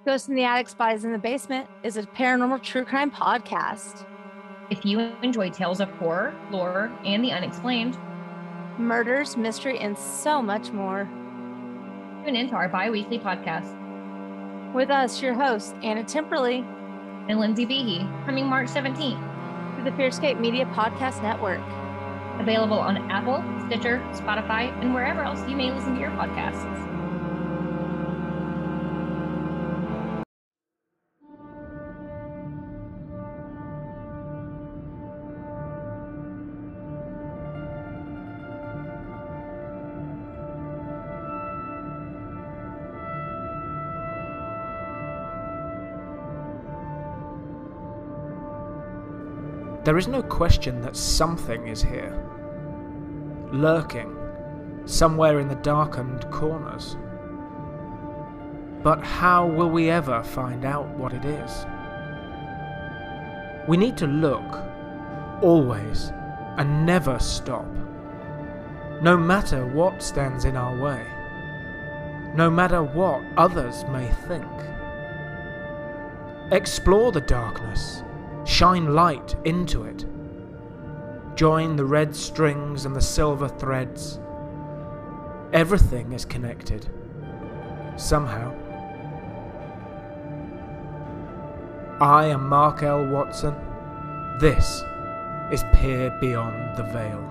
Ghosts in the Attic, Spies in the Basement is a paranormal true crime podcast. If you enjoy tales of horror, lore, and the unexplained, murders, mystery, and so much more, tune into our bi-weekly podcast. With us, your hosts, Anna Timperley and Lindsay Behe, coming March 17th. Through the Fearscape Media Podcast Network. Available on Apple, Stitcher, Spotify, and wherever else you may listen to your podcasts. There is no question that something is here, lurking, somewhere in the darkened corners. But how will we ever find out what it is? We need to look, always, and never stop, no matter what stands in our way, no matter what others may think. Explore the darkness. Shine light into it. Join the red strings and the silver threads. Everything is connected. Somehow. I am Mark L. Watson. This is Peer Beyond the Veil.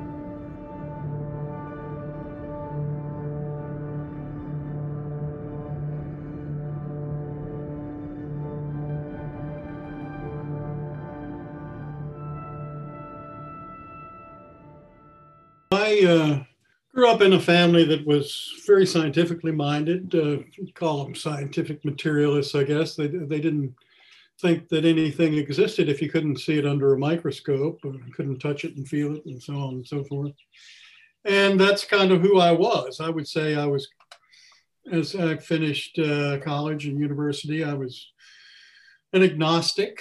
I grew up in a family that was very scientifically minded. Call them scientific materialists, I guess. They didn't think that anything existed if you couldn't see it under a microscope, or couldn't touch it and feel it, and so on and so forth. And that's kind of who I was. I would say I was, as I finished college and university, I was an agnostic.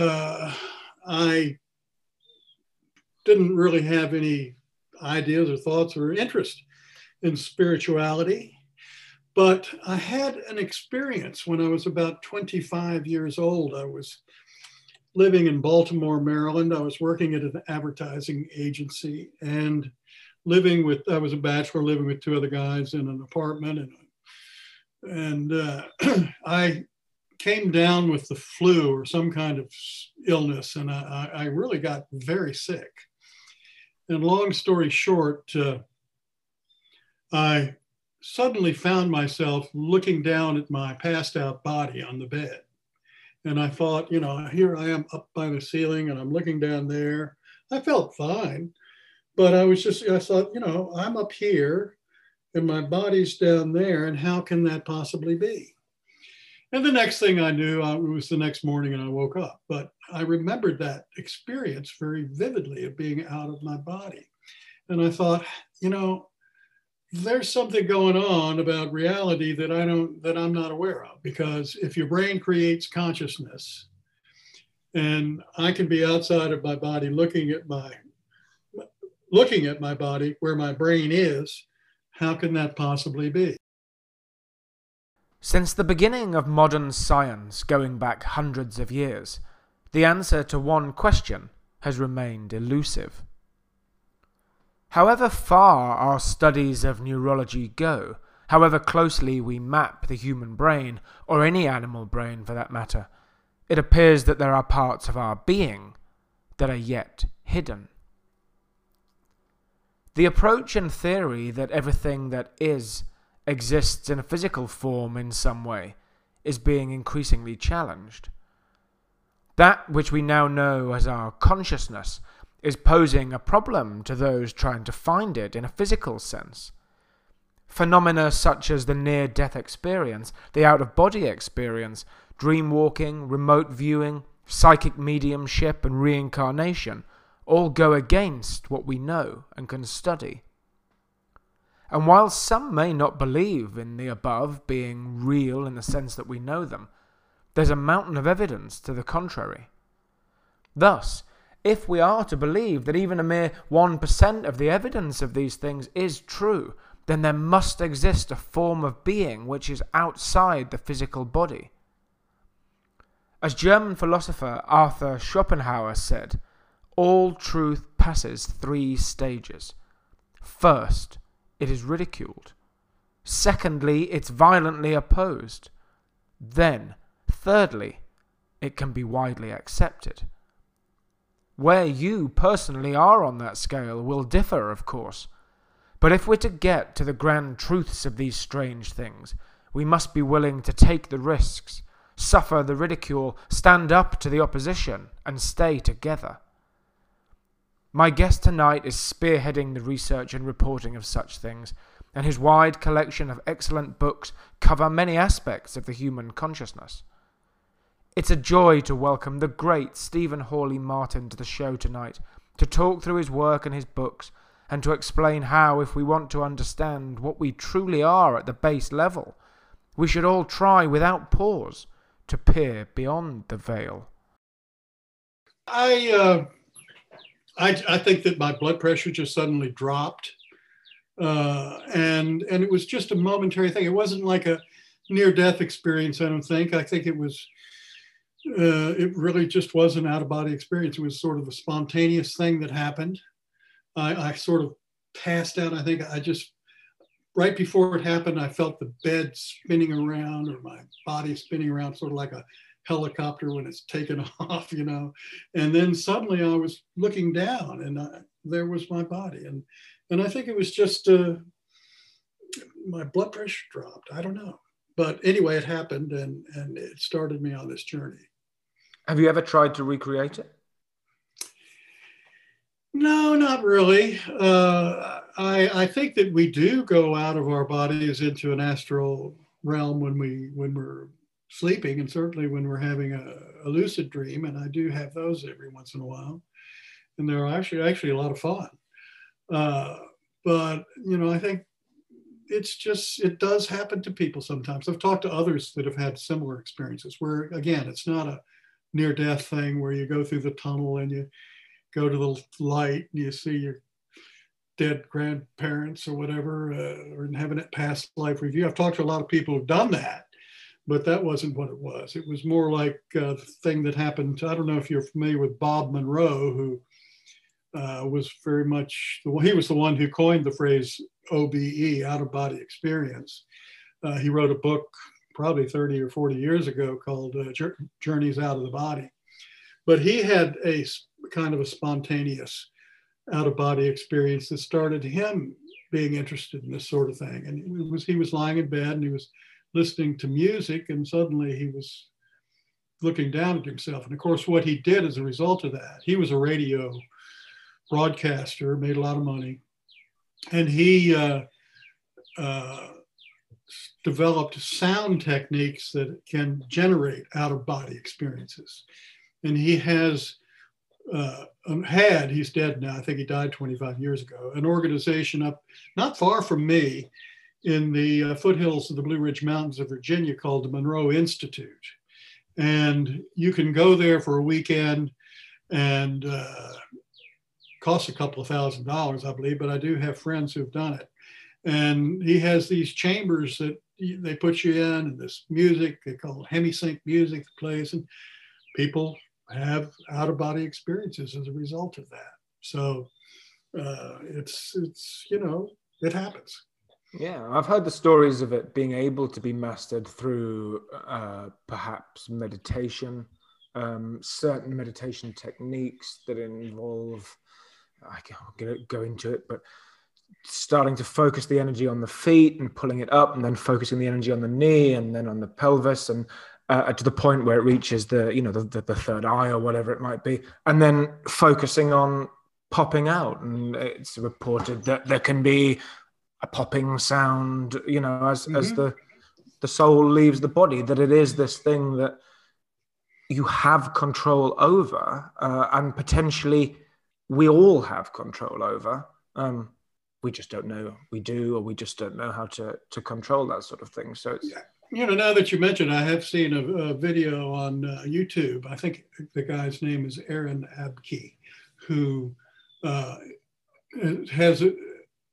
I didn't really have any ideas or thoughts or interest in spirituality. But I had an experience when I was about 25 years old. I was living in Baltimore, Maryland. I was working at an advertising agency and I was a bachelor living with two other guys in an apartment. And I came down with the flu or some kind of illness, and I really got very sick. And long story short, I suddenly found myself looking down at my passed out body on the bed. And I thought, here I am up by the ceiling and I'm looking down there. I felt fine, but I thought, I'm up here and my body's down there, and how can that possibly be? And the next thing I knew, it was the next morning and I woke up. But I remembered that experience very vividly of being out of my body. And I thought, there's something going on about reality that I'm not aware of. Because if your brain creates consciousness, and I can be outside of my body looking at my body where my brain is, how can that possibly be? Since the beginning of modern science, going back hundreds of years, the answer to one question has remained elusive. However far our studies of neurology go, however closely we map the human brain, or any animal brain for that matter, it appears that there are parts of our being that are yet hidden. The approach and theory that everything that is exists in a physical form in some way is being increasingly challenged. That which we now know as our consciousness is posing a problem to those trying to find it in a physical sense. Phenomena such as the near-death experience, the out-of-body experience, dream-walking, remote viewing, psychic mediumship, and reincarnation all go against what we know and can study. And while some may not believe in the above being real in the sense that we know them, there's a mountain of evidence to the contrary. Thus, if we are to believe that even a mere 1% of the evidence of these things is true, then there must exist a form of being which is outside the physical body. As German philosopher Arthur Schopenhauer said, all truth passes 3 stages. First, it is ridiculed. Secondly, it's violently opposed. Then, thirdly, it can be widely accepted. Where you personally are on that scale will differ, of course. But if we're to get to the grand truths of these strange things, we must be willing to take the risks, suffer the ridicule, stand up to the opposition, and stay together. My guest tonight is spearheading the research and reporting of such things, and his wide collection of excellent books cover many aspects of the human consciousness. It's a joy to welcome the great Stephen Hawley Martin to the show tonight, to talk through his work and his books, and to explain how, if we want to understand what we truly are at the base level, we should all try without pause to peer beyond the veil. I think that my blood pressure just suddenly dropped, and it was just a momentary thing. It wasn't like a near-death experience, I don't think. I think it was. It really just was an out-of-body experience. It was sort of a spontaneous thing that happened. I sort of passed out. I think I just, right before it happened, I felt the bed spinning around, or my body spinning around, sort of like a helicopter when it's taken off, you know. And then suddenly I was looking down, and there was my body. And I think it was just my blood pressure dropped. I don't know. But anyway, it happened, and it started me on this journey. Have you ever tried to recreate it? No, not really. I think that we do go out of our bodies into an astral realm when we're sleeping, and certainly when we're having a lucid dream. And I do have those every once in a while, and they're actually a lot of fun. But you know, I think it does happen to people sometimes. I've talked to others that have had similar experiences where, again, it's not a near-death thing where you go through the tunnel and you go to the light and you see your dead grandparents or whatever, or having a past life review. I've talked to a lot of people who've done that, but that wasn't what it was. It was more like a thing that happened. I don't know if you're familiar with Bob Monroe, who was very much, he was the one who coined the phrase OBE, out-of-body experience. He wrote a book probably 30 or 40 years ago called Journeys Out of the Body. But he had a kind of a spontaneous out-of-body experience that started him being interested in this sort of thing. And he was lying in bed and he was listening to music, and suddenly he was looking down at himself. And of course, what he did as a result of that, he was a radio broadcaster, made a lot of money, and he developed sound techniques that can generate out-of-body experiences. And he has he's dead now, I think he died 25 years ago, an organization up not far from me in the foothills of the Blue Ridge Mountains of Virginia called the Monroe Institute. And you can go there for a weekend, and costs a couple of $1,000s, I believe, but I do have friends who've done it. And he has these chambers that they put you in, and this music, they call it hemisync music, that plays, and people have out-of-body experiences as a result of that. So it's you know, it happens. Yeah, I've heard the stories of it being able to be mastered through perhaps meditation, certain meditation techniques that involve, I can't go into it, but starting to focus the energy on the feet and pulling it up, and then focusing the energy on the knee and then on the pelvis, and to the point where it reaches the third eye or whatever it might be, and then focusing on popping out. And it's reported that there can be a popping sound, you know, as the soul leaves the body, that it is this thing that you have control over, and potentially we all have control over. We just don't know we do, or we just don't know how to control that sort of thing. So it's... You know, now that you mentioned, I have seen a video on YouTube. I think the guy's name is Aaron Abke, who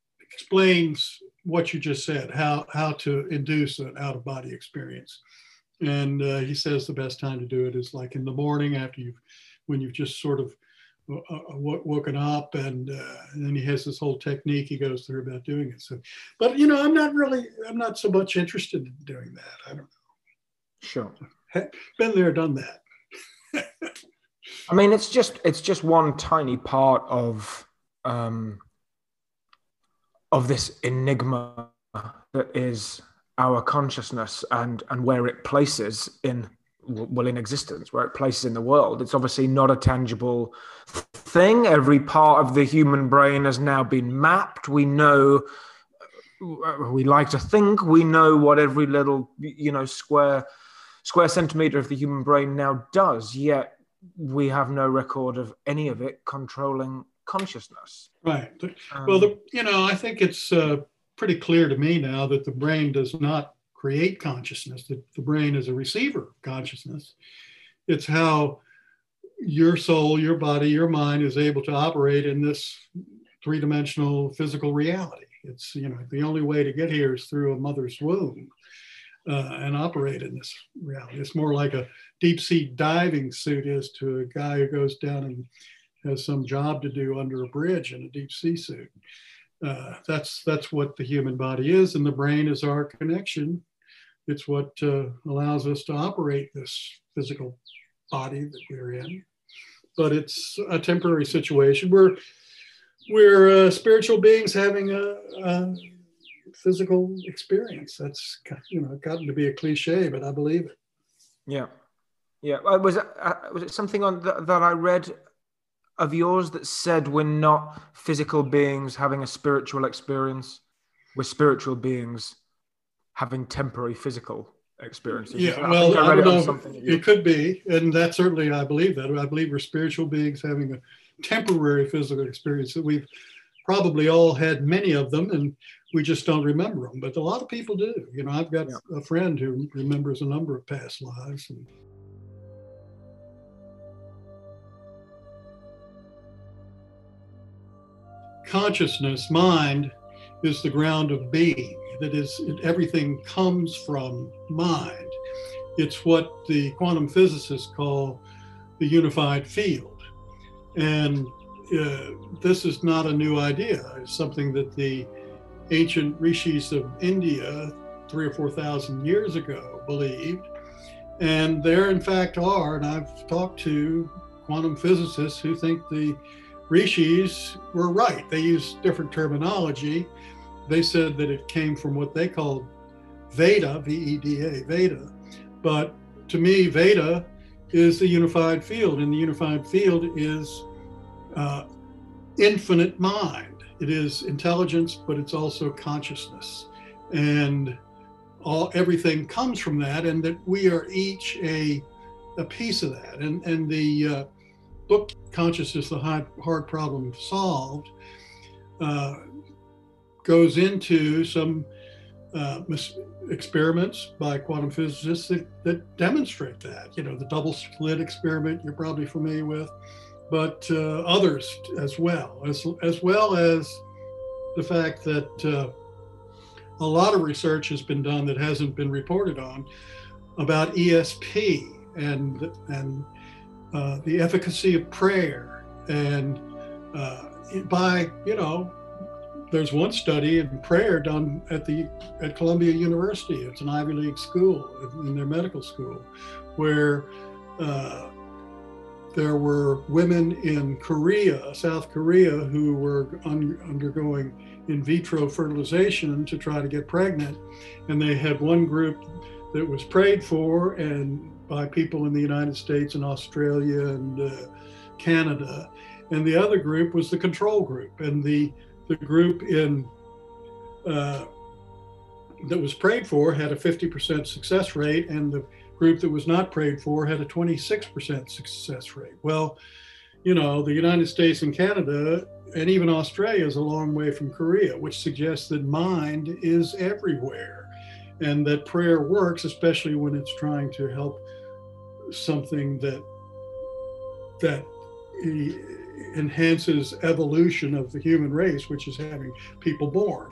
explains what you just said, how to induce an out-of-body experience. And he says the best time to do it is like in the morning when you've just sort of woken up, and then he has this whole technique he goes through about doing it. So, but I'm not so much interested in doing that. I don't know. Sure. Been there, done that. I mean, it's just one tiny part of this enigma that is our consciousness and where it places in existence, where it places in the world. It's obviously not a tangible thing. Every part of the human brain has now been mapped. We know, we like to think we know what every little, square centimeter of the human brain now does, yet we have no record of any of it controlling consciousness. Right. Well, I think it's pretty clear to me now that the brain does not create consciousness, that the brain is a receiver of consciousness. It's how your soul, your body, your mind is able to operate in this three-dimensional physical reality. It's, the only way to get here is through a mother's womb and operate in this reality. It's more like a deep sea diving suit is to a guy who goes down and has some job to do under a bridge in a deep sea suit. That's what the human body is, and the brain is our connection. It's what allows us to operate this physical body that we're in. But it's a temporary situation. We're spiritual beings having a physical experience. That's gotten to be a cliche, but I believe it. Yeah. Was it something on that I read of yours that said we're not physical beings having a spiritual experience? We're spiritual beings having temporary physical experiences. Yeah, well, I don't know. It could be, and that certainly I believe that. I believe we're spiritual beings having a temporary physical experience that we've probably all had many of them, and we just don't remember them. But a lot of people do. I've got a friend who remembers a number of past lives. Consciousness, mind, is the ground of being. That is, everything comes from mind. It's what the quantum physicists call the unified field. And this is not a new idea. It's something that the ancient rishis of India 3,000 or 4,000 years ago believed. And there, in fact, are, and I've talked to quantum physicists who think the rishis were right. They used different terminology. They said that it came from what they called Veda, V-E-D-A, Veda. But to me, Veda is the unified field, and the unified field is infinite mind. It is intelligence, but it's also consciousness. And everything comes from that, and that we are each a piece of that. And the book, Consciousness, the Hard Problem Solved, goes into some experiments by quantum physicists that demonstrate that. The double slit experiment you're probably familiar with, but others as well as the fact that a lot of research has been done that hasn't been reported on about ESP and the efficacy of prayer. And there's one study in prayer done at Columbia University. It's an Ivy League school, in their medical school, where there were women in South Korea, who were undergoing in vitro fertilization to try to get pregnant. And they had one group that was prayed for and by people in the United States and Australia and Canada. And the other group was the control group. And the group that was prayed for had a 50% success rate, and the group that was not prayed for had a 26% success rate. Well, the United States and Canada and even Australia is a long way from Korea, which suggests that mind is everywhere, and that prayer works, especially when it's trying to help something that enhances evolution of the human race, which is having people born.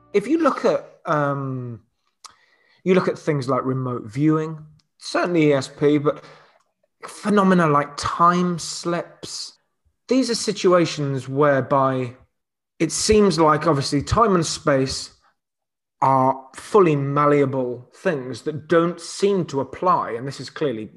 if you look at things like remote viewing, certainly ESP, but phenomena like time slips, these are situations whereby it seems like obviously time and space are fully malleable things that don't seem to apply, and this is clearly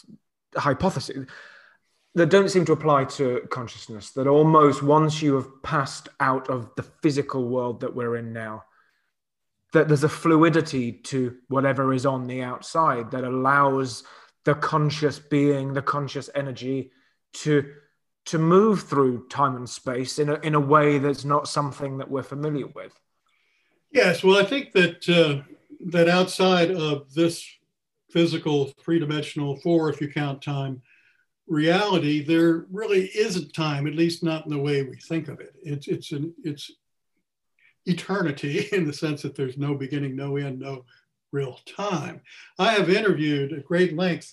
a hypothesis, that don't seem to apply to consciousness, that almost once you have passed out of the physical world that we're in now, that there's a fluidity to whatever is on the outside that allows the conscious being, the conscious energy to move through time and space in a way that's not something that we're familiar with. Yes, well, I think that that outside of this physical, three-dimensional, four if you count time, reality, there really isn't time, at least not in the way we think of it. It's eternity in the sense that there's no beginning, no end, no real time. I have interviewed at great length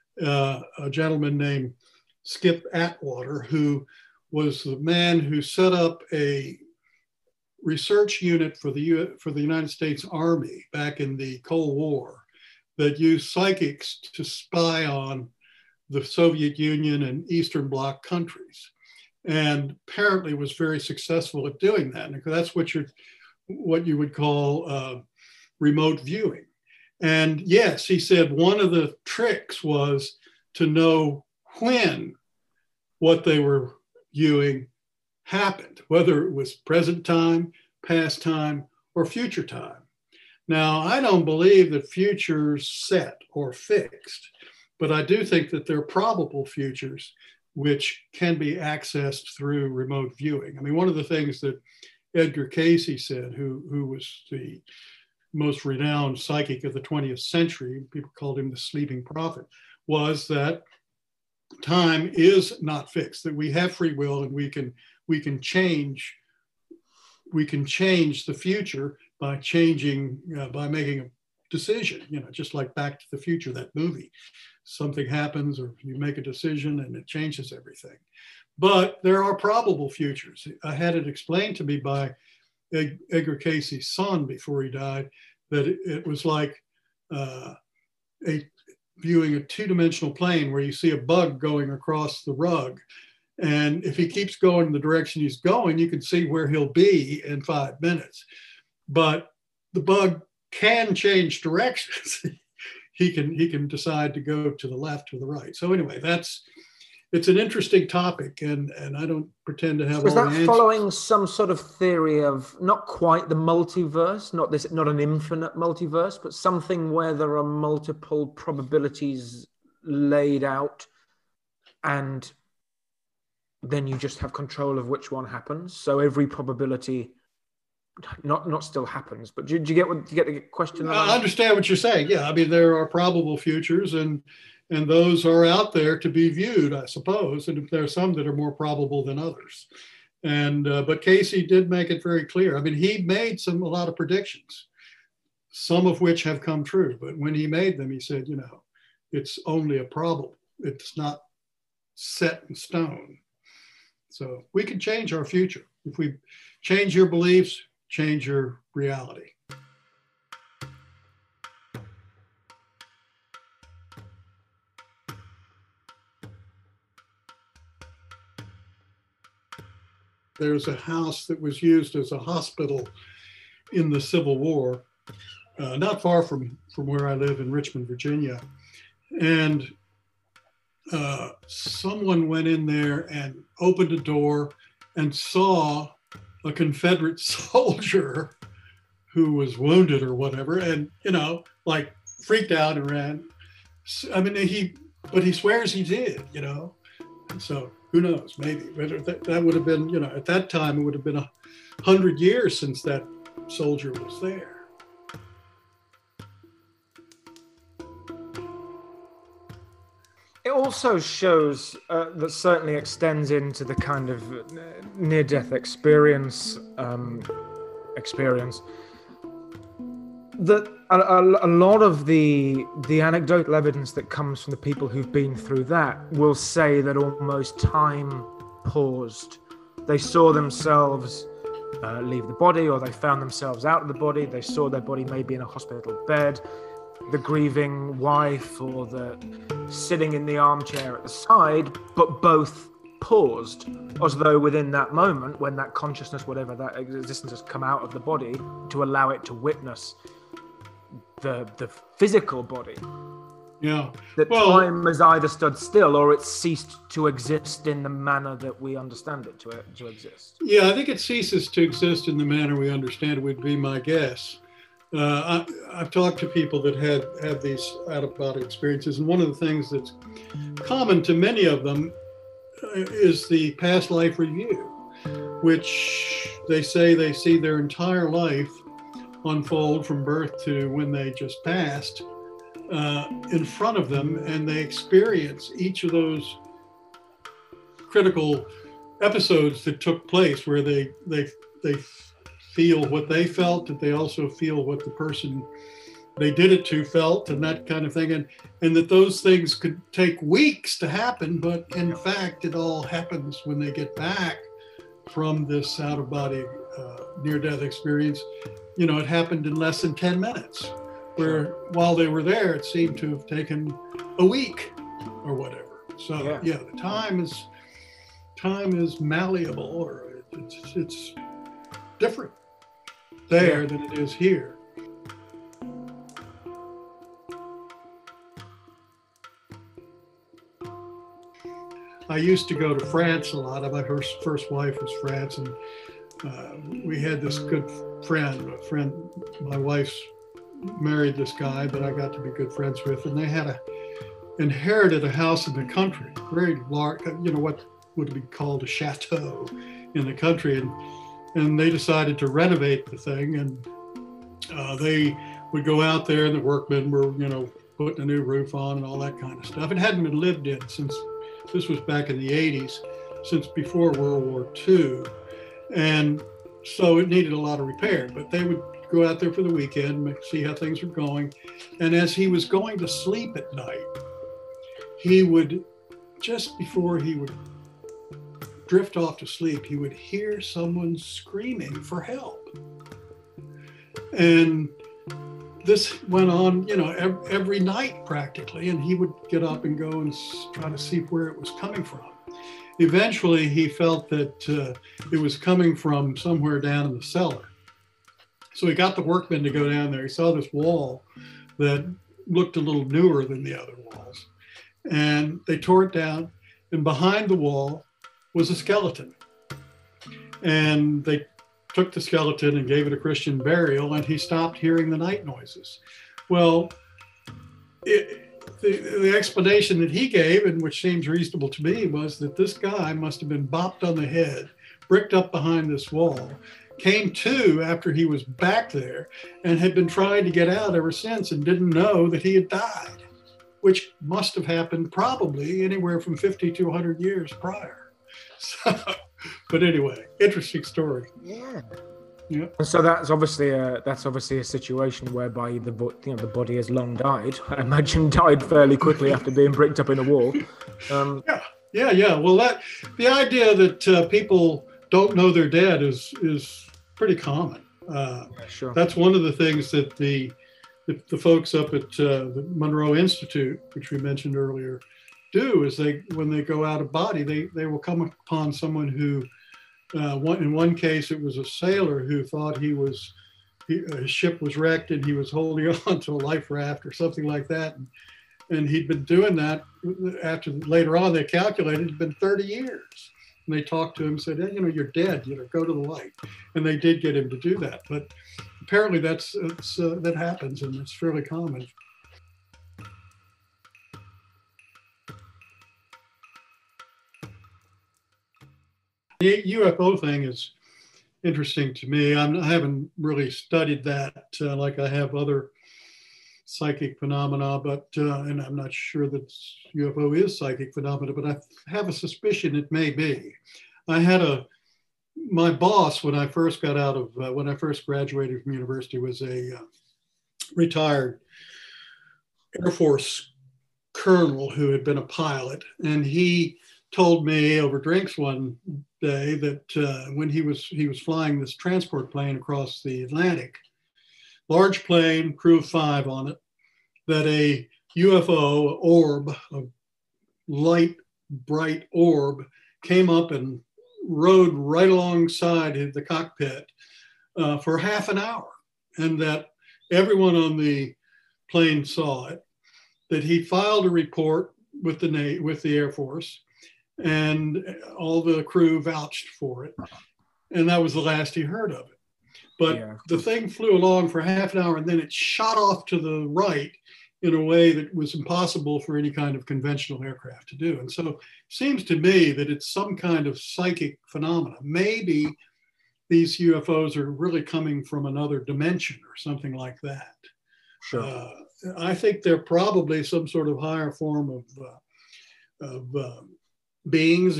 a gentleman named Skip Atwater, who was the man who set up a research unit for the United States Army back in the Cold War that used psychics to spy on the Soviet Union and Eastern Bloc countries, and apparently was very successful at doing that. And that's what you would call remote viewing. And yes, he said one of the tricks was to know when what they were viewing happened, whether it was present time, past time, or future time. Now, I don't believe that future's set or fixed, but I do think that there are probable futures which can be accessed through remote viewing. I mean, one of the things that Edgar Cayce said, who was the most renowned psychic of the 20th century, people called him the sleeping prophet, was that time is not fixed, that we have free will and we can change the future by by making a decision, just like Back to the Future, that movie. Something happens or you make a decision and it changes everything. But there are probable futures. I had it explained to me by Edgar Cayce's son before he died, that it was like viewing a two-dimensional plane where you see a bug going across the rug. And if he keeps going in the direction he's going, you can see where he'll be in 5 minutes. But the bug can change directions. he can decide to go to the left or the right. So anyway, it's an interesting topic, and I don't pretend to have all the answers. Is that following some sort of theory of not quite the multiverse, not an infinite multiverse, but something where there are multiple probabilities laid out, and then you just have control of which one happens? So every probability not still happens, but do you get the question? I understand what you're saying. Yeah, I mean, there are probable futures, and those are out there to be viewed, I suppose. And there are some that are more probable than others. And but Cayce did make it very clear. I mean, he made a lot of predictions, some of which have come true. But when he made them, he said, it's only a probable. It's not set in stone. So we can change our future. If we change your beliefs, change your reality. There's a house that was used as a hospital in the Civil War, not far from where I live in Richmond, Virginia. And someone went in there and opened a door and saw a Confederate soldier who was wounded or whatever, and freaked out and ran. I mean, he swears he did, And so who knows? Maybe, but that would have been, at that time it would have been 100 years since that soldier was there. It also shows that certainly extends into the kind of near-death experience that a lot of the anecdotal evidence that comes from the people who've been through that will say that almost time paused. They saw themselves leave the body, or they found themselves out of the body. They saw their body maybe in a hospital bed, the grieving wife, or the sitting in the armchair at the side, but both paused, as though within that moment, when that consciousness, whatever that existence, has come out of the body, to allow it to witness the physical body. Yeah. That time has either stood still or it's ceased to exist in the manner that we understand it to exist. Yeah, I think it ceases to exist in the manner we understand it, would be my guess. I've talked to people that had these out-of-body experiences, and one of the things that's common to many of them is the past life review, which they say they see their entire life unfold from birth to when they just passed in front of them, and they experience each of those critical episodes that took place where they feel what they felt, that they also feel what the person they did it to felt, and that kind of thing, and that those things could take weeks to happen, but in fact it all happens when they get back from this out-of-body near-death experience. You know, it happened in less than 10 minutes, where while they were there, it seemed to have taken a week or whatever. So yeah, the time is malleable, or it's different there than it is here. I used to go to France a lot. My first wife was France, and we had this good friend. My wife's married this guy that I got to be good friends with, and they had inherited a house in the country, very large, you know, what would be called a chateau in the country, and they decided to renovate the thing, and they would go out there, and the workmen were, you know, putting a new roof on and all that kind of stuff. It hadn't been lived in since, this was back in the 80s, since before World War II. And so it needed a lot of repair, but they would go out there for the weekend, see how things were going. And as he was going to sleep at night, he would, just before he would drift off to sleep, he would hear someone screaming for help. And this went on, you know, every night practically, and he would get up and go and try to see where it was coming from. Eventually, he felt that it was coming from somewhere down in the cellar. So he got the workmen to go down there. He saw this wall that looked a little newer than the other walls. And they tore it down, and behind the wall was a skeleton. And they took the skeleton and gave it a Christian burial, and he stopped hearing the night noises. Well, the explanation that he gave, and which seems reasonable to me, was that this guy must have been bopped on the head, bricked up behind this wall, came to after he was back there, and had been trying to get out ever since, and didn't know that he had died, which must have happened probably anywhere from 50 to 100 years prior. So, but anyway, interesting story. Yeah. Yeah. And so that's obviously a situation whereby the body has long died. I imagine died fairly quickly after being bricked up in a wall. Yeah. Well, the idea that people don't know they're dead is pretty common. Sure. That's one of the things that the folks up at the Monroe Institute, which we mentioned earlier, do is when they go out of body, they will come upon someone who, in one case, it was a sailor who thought his ship was wrecked and he was holding on to a life raft or something like that. And he'd been doing that after later on they calculated it'd been 30 years. And they talked to him and said, hey, you're dead, go to the light. And they did get him to do that. But apparently that happens, and it's fairly common. The UFO thing is interesting to me. I haven't really studied that like I have other psychic phenomena, but and I'm not sure that UFO is psychic phenomena, but I have a suspicion it may be. I had my boss when I first graduated from university was a retired Air Force colonel who had been a pilot, and he told me over drinks one day that when he was flying this transport plane across the Atlantic, large plane, crew of 5 on it, that a UFO orb, a light, bright orb, came up and rode right alongside the cockpit for half an hour, and that everyone on the plane saw it, that he filed a report with the Air Force, and all the crew vouched for it. And that was the last he heard of it. But the thing flew along for half an hour, and then it shot off to the right in a way that was impossible for any kind of conventional aircraft to do. And so it seems to me that it's some kind of psychic phenomena. Maybe these UFOs are really coming from another dimension or something like that. Sure. I think they're probably some sort of higher form of beings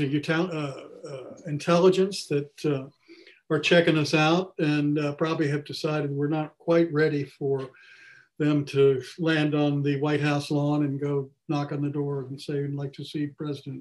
or intelligence that are checking us out, and probably have decided we're not quite ready for them to land on the White House lawn and go knock on the door and say, we'd like to see President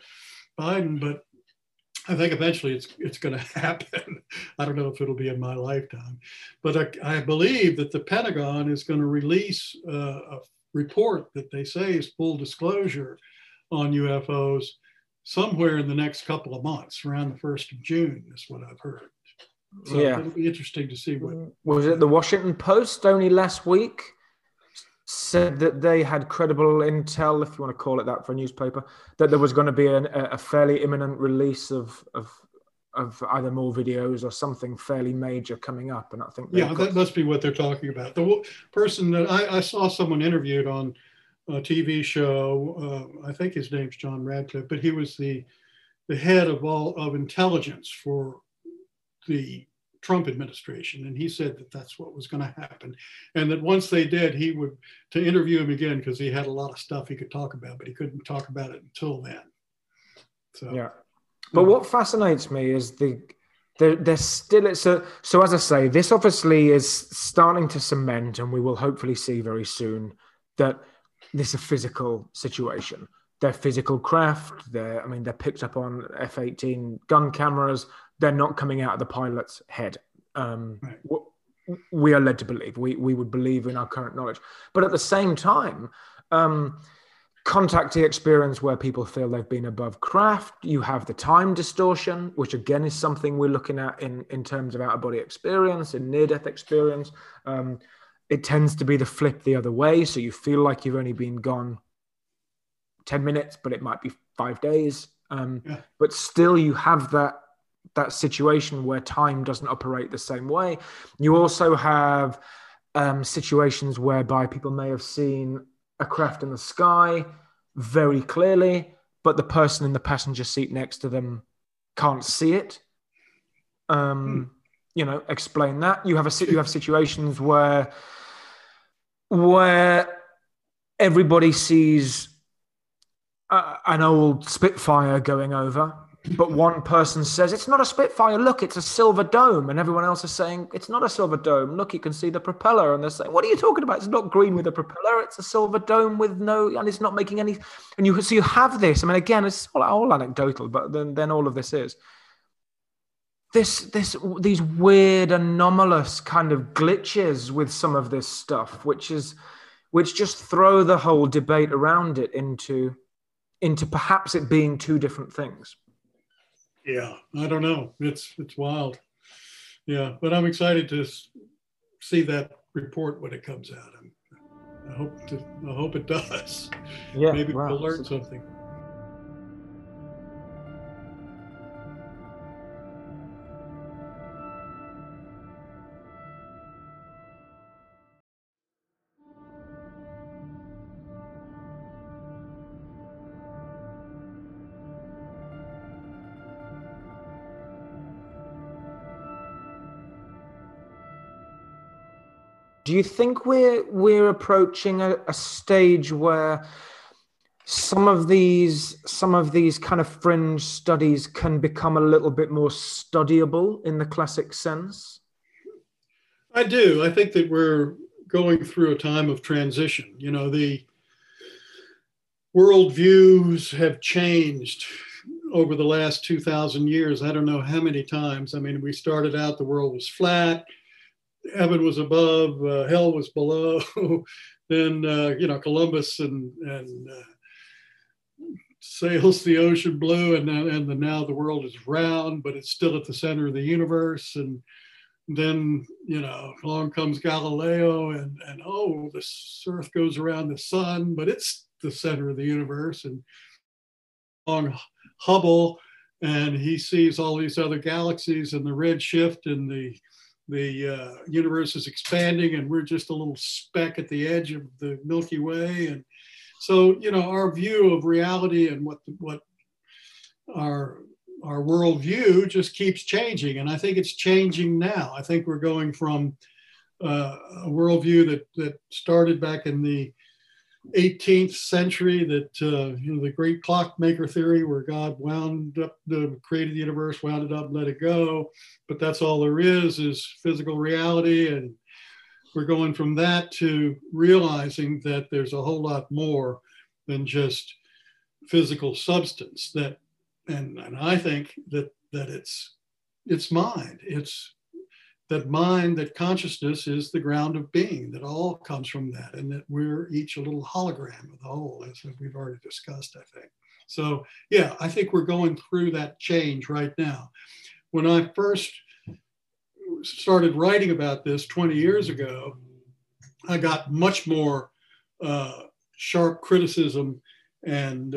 Biden. But I think eventually it's going to happen. I don't know if it'll be in my lifetime, but I believe that the Pentagon is going to release a report that they say is full disclosure on UFOs somewhere in the next couple of months, around the 1st of June, is what I've heard. So it'll be interesting to see what. Was it the Washington Post only last week said that they had credible intel, if you want to call it that for a newspaper, that there was going to be a fairly imminent release of either more videos or something fairly major coming up. And I think that must be what they're talking about. The person that I saw someone interviewed on a TV show, I think his name's John Radcliffe, but he was the head of intelligence for the Trump administration. And he said that that's what was going to happen. And that once they did, he would, to interview him again, because he had a lot of stuff he could talk about, but he couldn't talk about it until then. So, yeah. But what fascinates me is there's still, so as I say, this obviously is starting to cement, and we will hopefully see very soon that this is a physical situation. They're physical craft. They're picked up on F-18 gun cameras. They're not coming out of the pilot's head. Right. We are led to believe. We would believe in our current knowledge. But at the same time, contactee experience where people feel they've been above craft. You have the time distortion, which again is something we're looking at in terms of out-of-body experience, in near-death experience. It tends to be the flip the other way. So you feel like you've only been gone 10 minutes, but it might be 5 days. But still you have that situation where time doesn't operate the same way. You also have situations whereby people may have seen a craft in the sky very clearly, but the person in the passenger seat next to them can't see it. Explain that. You have situations where everybody sees an old Spitfire going over, but one person says, it's not a Spitfire, look, it's a silver dome. And everyone else is saying, it's not a silver dome. Look, you can see the propeller. And they're saying, what are you talking about? It's not green with a propeller. It's a silver dome with and it's not making any. And so you have this. I mean, again, it's all anecdotal, but then all of this is. These weird, anomalous kind of glitches with some of this stuff, which just throw the whole debate around it into perhaps it being two different things. Yeah, I don't know. It's wild. Yeah, but I'm excited to see that report when it comes out. I hope it does. Yeah, maybe we'll learn something. Do you think we're approaching a stage where some of these kind of fringe studies can become a little bit more studyable in the classic sense? I do. I think that we're going through a time of transition. The worldviews have changed over the last 2,000 years, I don't know how many times. I mean, we started out, the world was flat, heaven was above, hell was below. Then, Columbus and sails the ocean blue, and now the world is round, but it's still at the center of the universe. And then, along comes Galileo, and the earth goes around the sun, but it's the center of the universe. And along Hubble, and he sees all these other galaxies and the red shift, and the universe is expanding, and we're just a little speck at the edge of the Milky Way. And so, our view of reality and what our worldview just keeps changing. And I think it's changing now. I think we're going from a worldview that started back in the 18th century, that the great clockmaker theory, where God created the universe, wound it up, let it go, but that's all there is physical reality. And we're going from that to realizing that there's a whole lot more than just physical substance. And I think that it's mind. It's that mind, that consciousness is the ground of being, that all comes from that, and that we're each a little hologram of the whole, as we've already discussed, I think. So, yeah, I think we're going through that change right now. When I first started writing about this 20 years ago, I got much more sharp criticism and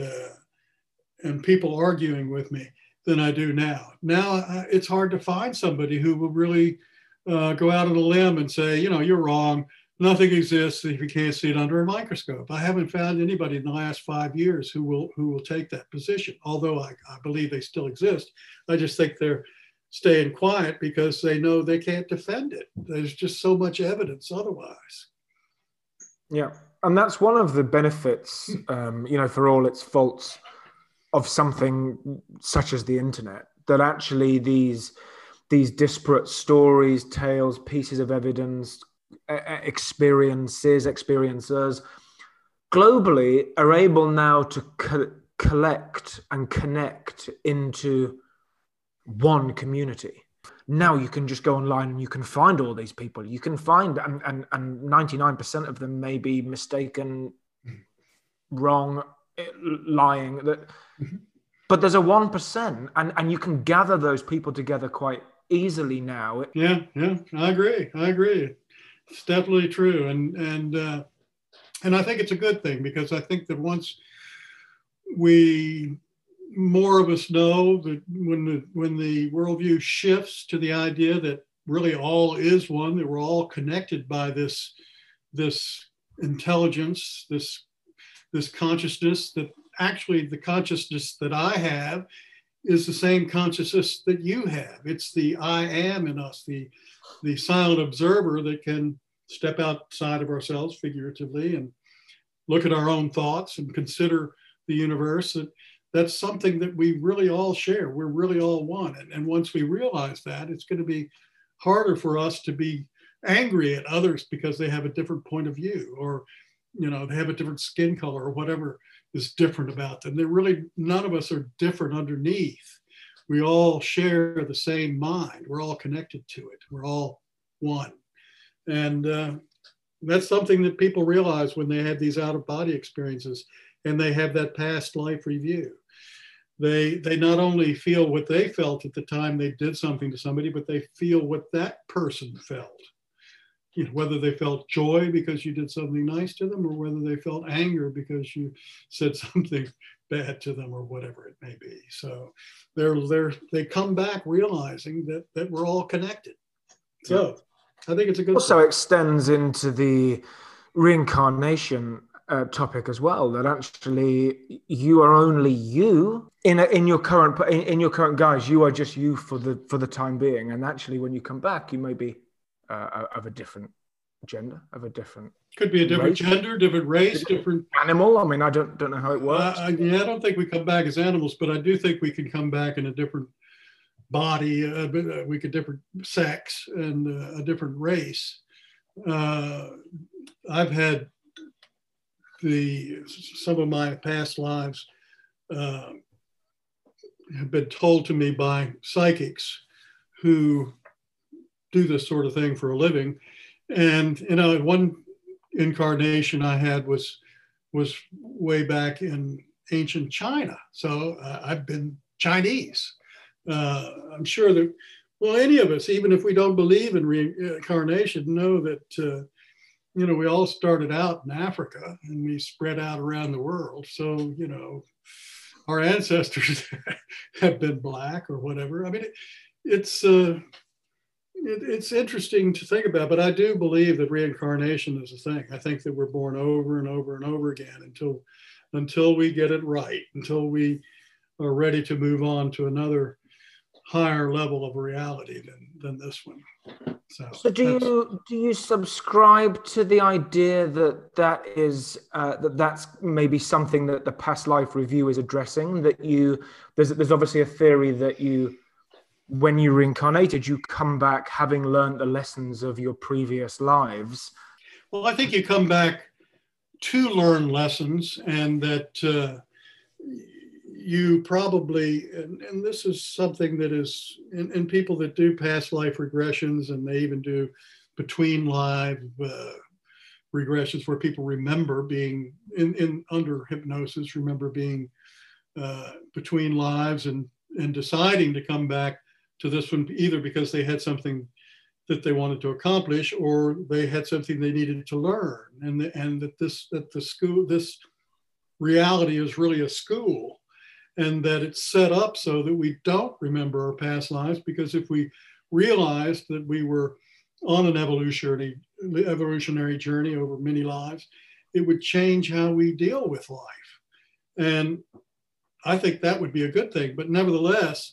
people arguing with me than I do now. Now it's hard to find somebody who will really go out on a limb and say, you're wrong. Nothing exists if you can't see it under a microscope. I haven't found anybody in the last 5 years who will take that position, although I believe they still exist. I just think they're staying quiet because they know they can't defend it. There's just so much evidence otherwise. Yeah, and that's one of the benefits, for all its faults, of something such as the internet, that actually these disparate stories, tales, pieces of evidence, experiencers globally are able now to collect and connect into one community. Now you can just go online and you can find all these people. You can find, and 99% of them may be mistaken, wrong, lying. But there's a 1%, and you can gather those people together quite easily now. Yeah, I agree. It's definitely true, and I think it's a good thing, because I think that once more of us know that when the worldview shifts to the idea that really all is one, that we're all connected by this intelligence, this consciousness, that actually the consciousness that I have is the same consciousness that you have. It's the I am in us, the silent observer that can step outside of ourselves figuratively and look at our own thoughts and consider the universe. That's something that we really all share. We're really all one. And once we realize that, it's going to be harder for us to be angry at others because they have a different point of view, or they have a different skin color, or whatever is different about them. None of us are different underneath. We all share the same mind. We're all connected to it. We're all one. And that's something that people realize when they have these out-of-body experiences and they have that past life review. They not only feel what they felt at the time they did something to somebody, but they feel what that person felt. Whether they felt joy because you did something nice to them, or whether they felt anger because you said something bad to them, or whatever it may be. So they come back realizing that we're all connected. So I think it's a good also thing. Extends into the reincarnation topic as well, that actually you are only you in your current guise. You are just you for the time being, and actually when you come back, you may be of a different gender, of a different could be a different race, gender, different race, different animal. I mean, I don't know how it works. I don't think we come back as animals, but I do think we can come back in a different body, we could different sex and a different race. I've had some of my past lives have been told to me by psychics who do this sort of thing for a living. And, one incarnation I had was way back in ancient China. So I've been Chinese. I'm sure that, well, any of us, even if we don't believe in reincarnation, know that, we all started out in Africa and we spread out around the world. So, our ancestors have been black or whatever. I mean, it's interesting to think about, but I do believe that reincarnation is a thing. I think that we're born over and over and over again until we get it right, until we are ready to move on to another higher level of reality than this one. So do you subscribe to the idea that is that's maybe something that the past life review is addressing? That there's obviously a theory that when you reincarnated, you come back having learned the lessons of your previous lives. Well, I think you come back to learn lessons, and that you probably, and this is something that is in people that do past life regressions, and they even do between life regressions where people remember being in under hypnosis, remember being between lives and deciding to come back to this one, either because they had something that they wanted to accomplish or they had something they needed to learn, and that this reality is really a school. And that it's set up so that we don't remember our past lives, because if we realized that we were on an evolutionary journey over many lives, it would change how we deal with life. And I think that would be a good thing. But nevertheless,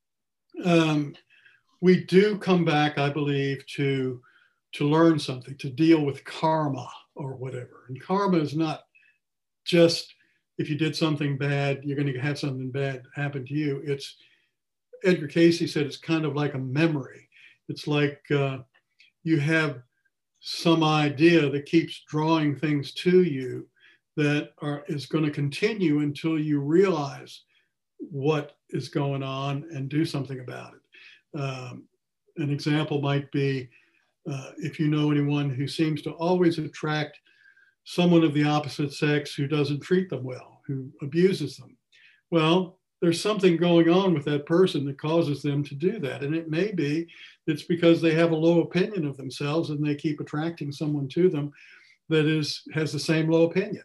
we do come back, I believe, to learn something, to deal with karma or whatever. And karma is not just, if you did something bad, you're going to have something bad happen to you. It's, Edgar Cayce said, it's kind of like a memory. It's like you have some idea that keeps drawing things to you that is going to continue until you realize what is going on and do something about it. An example might be if you know anyone who seems to always attract someone of the opposite sex who doesn't treat them well, who abuses them. Well, there's something going on with that person that causes them to do that. And it may be it's because they have a low opinion of themselves and they keep attracting someone to them that has the same low opinion.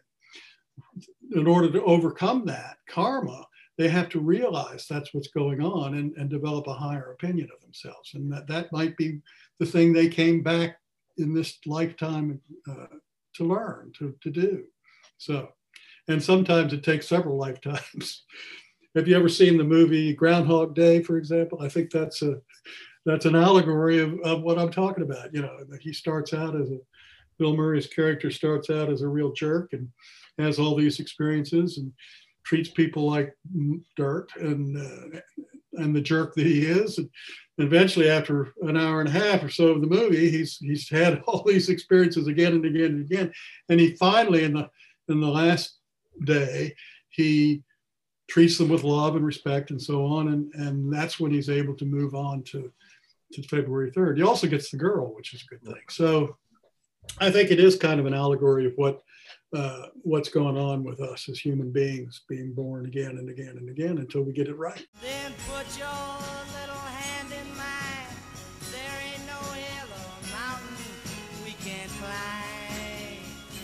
In order to overcome that karma, they have to realize that's what's going on and develop a higher opinion of themselves. And that might be the thing they came back in this lifetime to learn, to do. So, and sometimes it takes several lifetimes. Have you ever seen the movie Groundhog Day, for example? I think that's an allegory of what I'm talking about. He starts out Bill Murray's character starts out as a real jerk and has all these experiences and treats people like dirt and the jerk that he is. And eventually, after an hour and a half or so of the movie, he's had all these experiences again and again and again. And he finally, in the last day, he treats them with love and respect and so on. And that's when he's able to move on to February 3rd. He also gets the girl, which is a good thing. So I think it is kind of an allegory of what's going on with us as human beings, being born again and again and again until we get it right. Then put your little hand in mine. There ain't no hill or mountain we can't climb.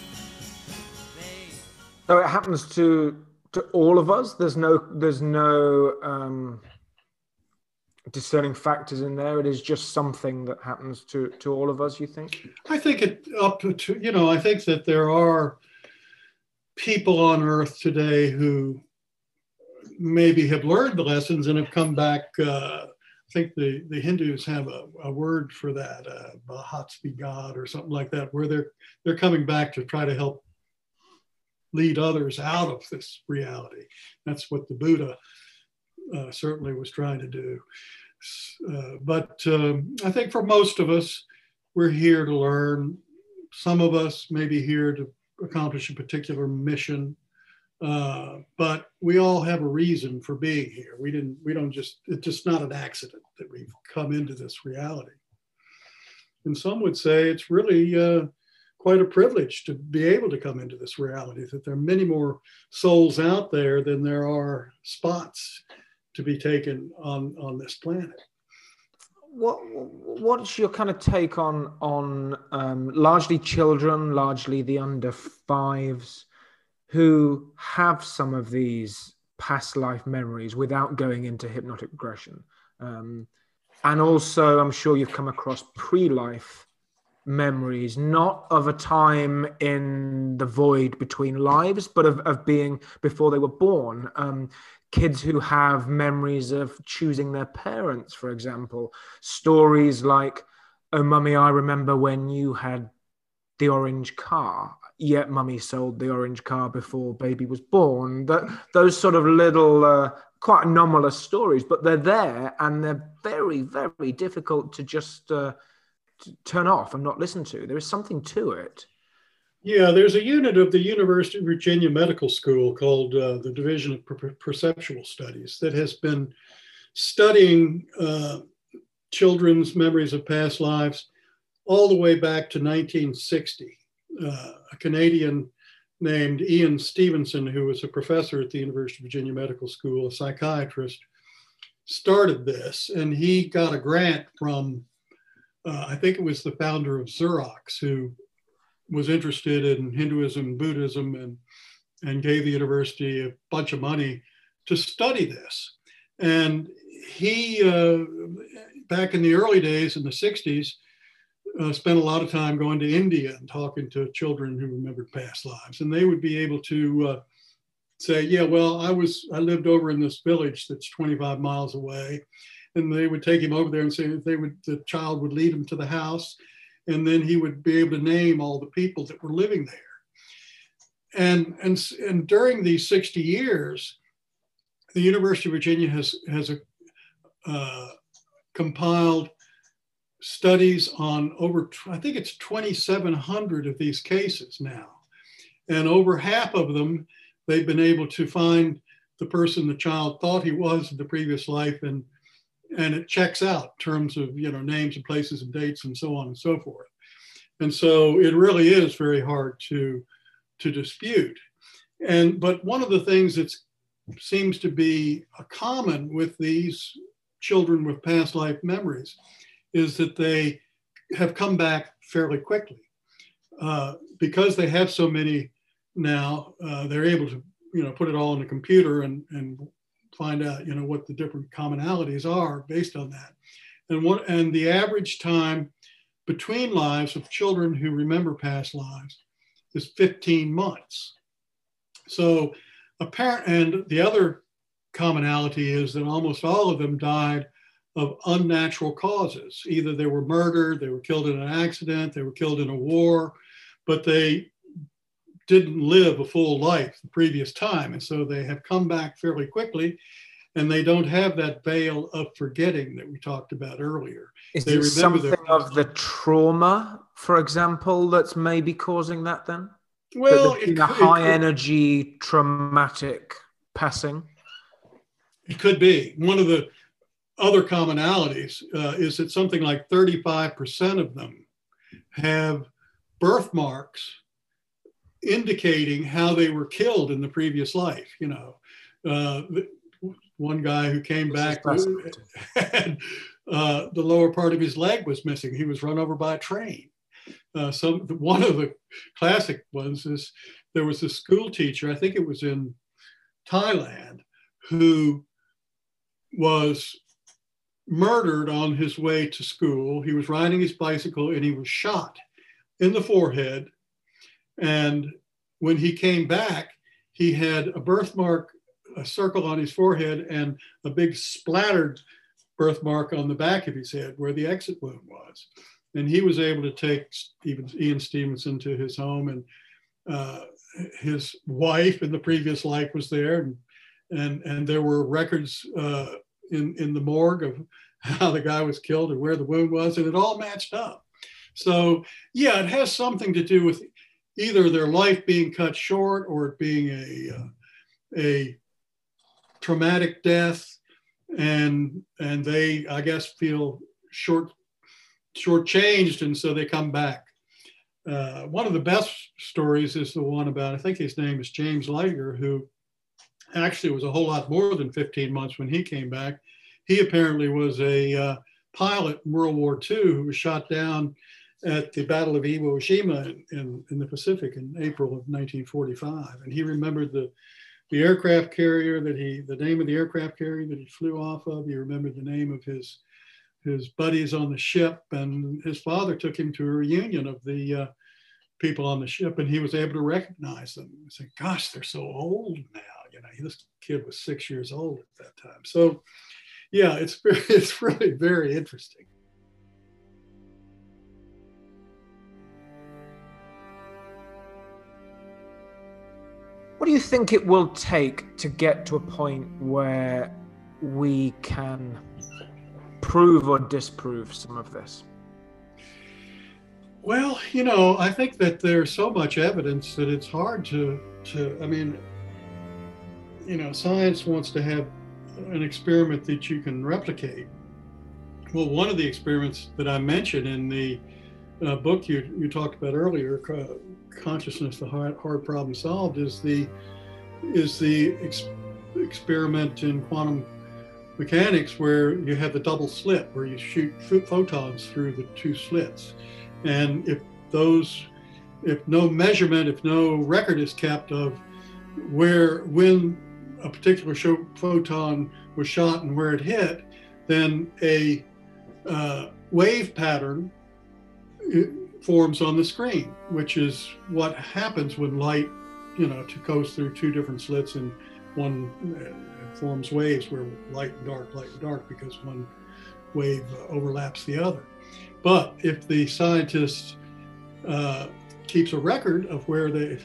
So it happens to all of us. There's no discerning factors in there. It is just something that happens to all of us, you think? I think I think that there are people on Earth today who maybe have learned the lessons and have come back. I think the Hindus have a word for that, Bahatsvi God or something like that, where they're coming back to try to help lead others out of this reality. That's what the Buddha certainly was trying to do. But I think for most of us, we're here to learn. Some of us may be here to accomplish a particular mission. But we all have a reason for being here. It's just not an accident that we've come into this reality. And some would say it's really quite a privilege to be able to come into this reality, that there are many more souls out there than there are spots to be taken on this planet. What's your kind of take on largely children, largely the under fives, who have some of these past life memories without going into hypnotic regression? And also, I'm sure you've come across pre-life memories, not of a time in the void between lives, but of being before they were born. Kids who have memories of choosing their parents, for example. Stories like, oh, mummy, I remember when you had the orange car, yet mummy sold the orange car before baby was born. Those sort of little, quite anomalous stories, but they're there and they're very, very difficult to just turn off and not listen to. There is something to it. Yeah, there's a unit of the University of Virginia Medical School called the Division of Perceptual Studies that has been studying children's memories of past lives all the way back to 1960. A Canadian named Ian Stevenson, who was a professor at the University of Virginia Medical School, a psychiatrist, started this, and he got a grant from, I think it was the founder of Xerox, who was interested in Hinduism and Buddhism and gave the university a bunch of money to study this. And he, back in the early days in the 60s, spent a lot of time going to India and talking to children who remembered past lives. And they would be able to say, yeah, well, I lived over in this village that's 25 miles away. And they would take him over there and say the child would lead him to the house. And then he would be able to name all the people that were living there. And during these 60 years, the University of Virginia has compiled studies on over, I think it's 2,700 of these cases now. And over half of them, they've been able to find the person the child thought he was in the previous life, and it checks out in terms of, names and places and dates and so on and so forth. And so it really is very hard to dispute. But one of the things that seems to be common with these children with past life memories is that they have come back fairly quickly. Because they have so many now, they're able to, put it all in a computer and find out, what the different commonalities are based on that. And the average time between lives of children who remember past lives is 15 months. So and the other commonality is that almost all of them died of unnatural causes. Either they were murdered, they were killed in an accident, they were killed in a war, but they didn't live a full life the previous time. And so they have come back fairly quickly, and they don't have that veil of forgetting that we talked about earlier. Is there something of the trauma, for example, that's maybe causing that then? Well, a high energy traumatic passing? It could be. One of the other commonalities is that something like 35% of them have birthmarks indicating how they were killed in the previous life. One guy who came back had the lower part of his leg was missing. He was run over by a train. One of the classic ones is there was a school teacher, I think it was in Thailand, who was murdered on his way to school. He was riding his bicycle and he was shot in the forehead. And when he came back, he had a birthmark, a circle on his forehead, and a big splattered birthmark on the back of his head where the exit wound was. And he was able to take Ian Stevenson to his home, and his wife in the previous life was there, and there were records in the morgue of how the guy was killed and where the wound was, and it all matched up. So yeah, it has something to do with either their life being cut short or it being a traumatic death, and they, I guess, feel shortchanged, and so they come back. One of the best stories is the one about, I think his name is James Leitiger, who actually was a whole lot more than 15 months when he came back. He apparently was a pilot in World War II who was shot down at the Battle of Iwo Jima in the Pacific in April of 1945. And he remembered the aircraft carrier the name of the aircraft carrier that he flew off of. He remembered the name of his buddies on the ship, and his father took him to a reunion of the people on the ship, and he was able to recognize them. He said, gosh, they're so old now. This kid was 6 years old at that time. So yeah, it's really very interesting. What do you think it will take to get to a point where we can prove or disprove some of this? Well, I think that there's so much evidence that it's hard to science wants to have an experiment that you can replicate. Well, one of the experiments that I mentioned in the book you talked about earlier, Consciousness, the Hard Problem Solved, is the experiment in quantum mechanics where you have the double slit, where you shoot photons through the two slits. And if no measurement, if no record is kept of when a particular photon was shot and where it hit, then a wave pattern forms on the screen, which is what happens when light, goes through two different slits, and one forms waves where light and dark, because one wave overlaps the other. But if the scientist makes a record of where they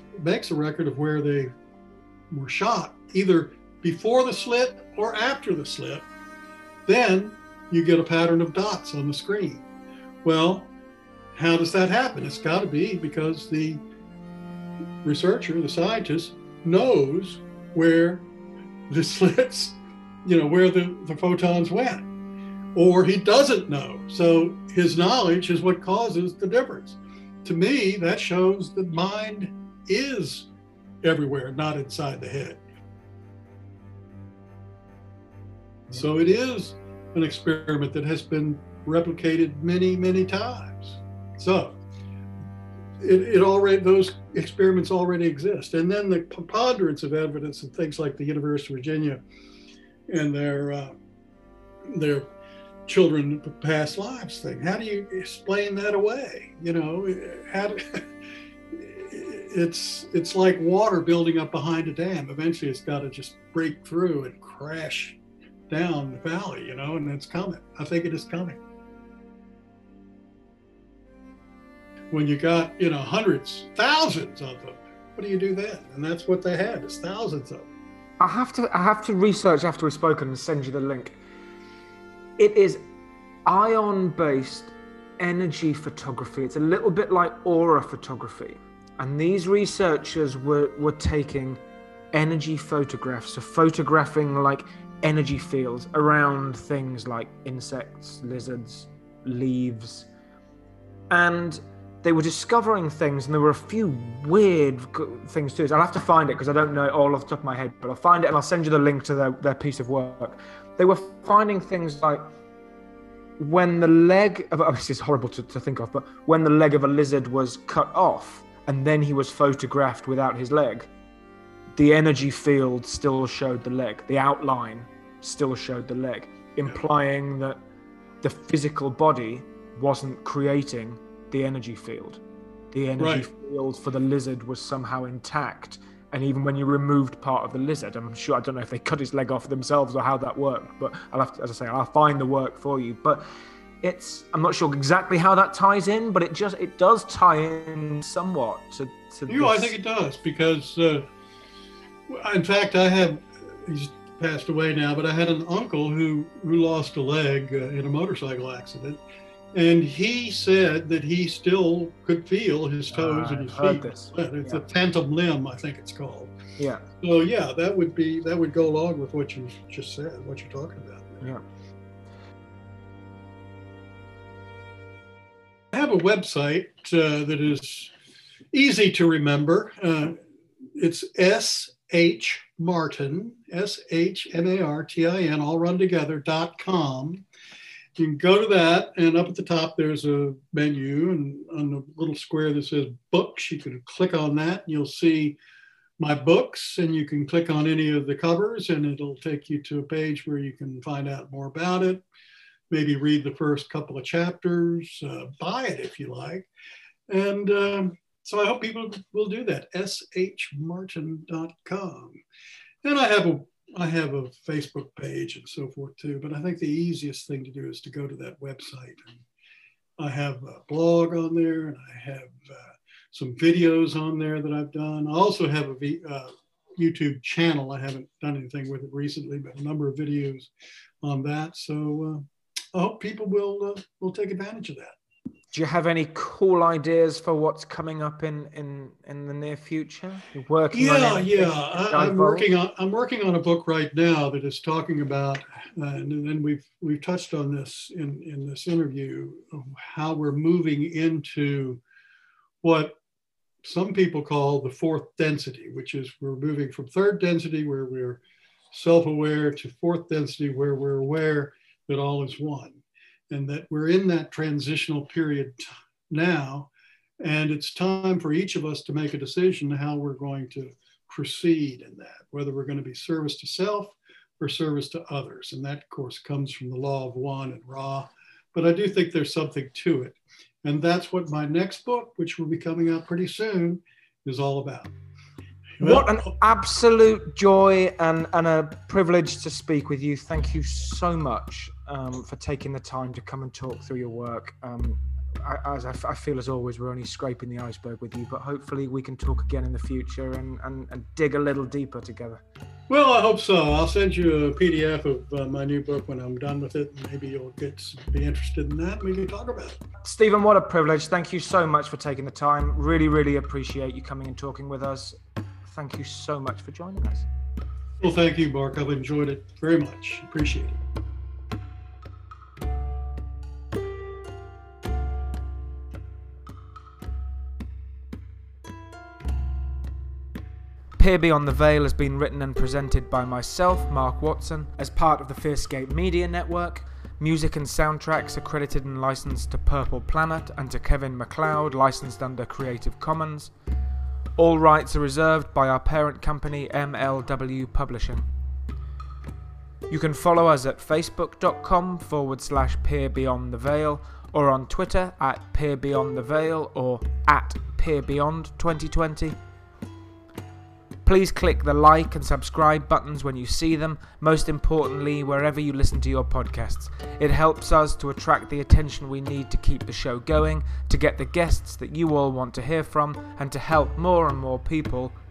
were shot, either before the slit or after the slit, then you get a pattern of dots on the screen. Well, how does that happen? It's got to be because the researcher, the scientist, knows where the slits, where the photons went, or he doesn't know. So his knowledge is what causes the difference. To me, that shows that mind is everywhere, not inside the head. So it is an experiment that has been replicated many, many times. So those experiments already exist. And then the preponderance of evidence and things like the University of Virginia and their children past lives thing. How do you explain that away? It's like water building up behind a dam. Eventually it's got to just break through and crash down the valley, and it's coming. I think it is coming. When you got, hundreds, thousands of them, what do you do then? And that's what they had, is thousands of them. I have to research after we've spoken and send you the link. It is ion-based energy photography. It's a little bit like aura photography. And these researchers were taking energy photographs, so photographing like energy fields around things like insects, lizards, leaves. And they were discovering things, and there were a few weird things too. So I'll have to find it because I don't know it all off the top of my head, but I'll find it and I'll send you the link to their piece of work. They were finding things like when the leg of, this is horrible to think of, but when the leg of a lizard was cut off and then he was photographed without his leg, the energy field still showed the leg. The outline still showed the leg, implying that the physical body wasn't creating the energy field. The energy field for the lizard was somehow intact. And even when you removed part of the lizard, I don't know if they cut his leg off themselves or how that worked, but I'll have to, as I say, I'll find the work for you. But I'm not sure exactly how that ties in, but it does tie in somewhat to this. I think it does, because in fact, he's passed away now, but I had an uncle who lost a leg in a motorcycle accident. And he said that he still could feel his toes and his feet. It's a phantom limb, I think it's called. Yeah. So yeah, that would go along with what you just said, what you're talking about. Yeah. I have a website that is easy to remember. It's shmartin, SHMARTIN, all run together, .com. You can go to that, and up at the top there's a menu, and on the little square that says books, you can click on that, and you'll see my books, and you can click on any of the covers, and it'll take you to a page where you can find out more about it. Maybe read the first couple of chapters, buy it if you like. And so I hope people will do that, shmartin.com. And I have a Facebook page and so forth too, but I think the easiest thing to do is to go to that website. And I have a blog on there, and I have some videos on there that I've done. I also have a YouTube channel. I haven't done anything with it recently, but a number of videos on that. So I hope people will take advantage of that. Do you have any cool ideas for what's coming up in the near future? You're working on anything? I'm working on a book right now that is talking about, and then we've touched on this in this interview, of how we're moving into what some people call the fourth density, which is we're moving from third density, where we're self-aware, to fourth density, where we're aware that all is one. And that we're in that transitional period now, and it's time for each of us to make a decision how we're going to proceed in that, whether we're going to be service to self or service to others. And that, of course, comes from the law of one and Ra. But I do think there's something to it. And that's what my next book, which will be coming out pretty soon, is all about. What an absolute joy and a privilege to speak with you. Thank you so much for taking the time to come and talk through your work. I feel, as always, we're only scraping the iceberg with you, but hopefully we can talk again in the future and dig a little deeper together. Well, I hope so. I'll send you a PDF of my new book when I'm done with it. Maybe you'll be interested in that, and we can talk about it. Stephen, what a privilege. Thank you so much for taking the time. Really, really appreciate you coming and talking with us. Thank you so much for joining us. Well, thank you, Mark. I've enjoyed it very much. Appreciate it. Peer Beyond the Veil has been written and presented by myself, Mark Watson, as part of the Fearscape Media Network. Music and soundtracks are credited and licensed to Purple Planet and to Kevin MacLeod, licensed under Creative Commons. All rights are reserved by our parent company, MLW Publishing. You can follow us at facebook.com/Peer Beyond the Veil, or on Twitter at Peer Beyond the Veil, or at Peer Beyond 2020. Please click the like and subscribe buttons when you see them, most importantly wherever you listen to your podcasts. It helps us to attract the attention we need to keep the show going, to get the guests that you all want to hear from, and to help more and more people